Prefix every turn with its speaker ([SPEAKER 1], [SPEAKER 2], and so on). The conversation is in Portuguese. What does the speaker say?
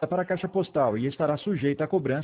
[SPEAKER 1] para a caixa postal e estará sujeita à cobrança